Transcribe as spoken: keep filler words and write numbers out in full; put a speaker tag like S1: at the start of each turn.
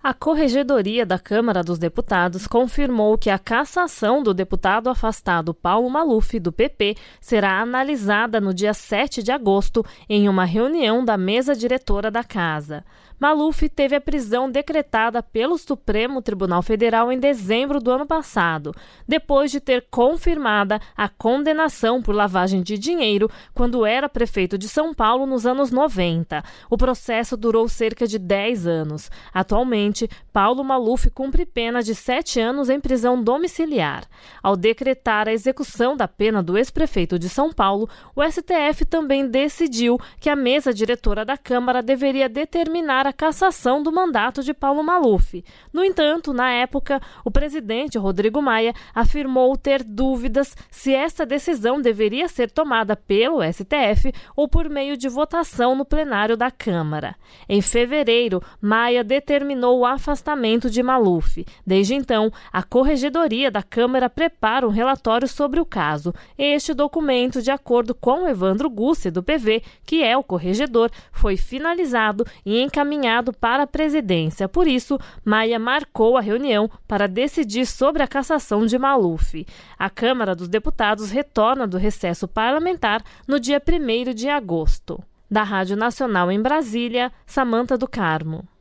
S1: A Corregedoria da Câmara dos Deputados confirmou que a cassação do deputado afastado Paulo Maluf, do P P, será analisada no dia sete de agosto em uma reunião da mesa diretora da Casa. Maluf teve a prisão decretada pelo Supremo Tribunal Federal em dezembro do ano passado, depois de ter confirmada a condenação por lavagem de dinheiro quando era prefeito de São Paulo nos anos noventa. O processo durou cerca de dez anos. Atualmente, Paulo Maluf cumpre pena de sete anos em prisão domiciliar. Ao decretar a execução da pena do ex-prefeito de São Paulo, o S T F também decidiu que a mesa diretora da Câmara deveria determinar a cassação do mandato de Paulo Maluf. No entanto, na época, o presidente Rodrigo Maia afirmou ter dúvidas se essa decisão deveria ser tomada pelo S T F ou por meio de votação no plenário da Câmara. Em fevereiro, Maia determinou o afastamento de Maluf. Desde então, a Corregedoria da Câmara prepara um relatório sobre o caso. Este documento, de acordo com Evandro Gussi, do P V, que é o corregedor, foi finalizado e encaminhado para a presidência. Por isso, Maia marcou a reunião para decidir sobre a cassação de Maluf. A Câmara dos Deputados retorna do recesso parlamentar no dia primeiro de agosto. Da Rádio Nacional em Brasília, Samantha do Carmo.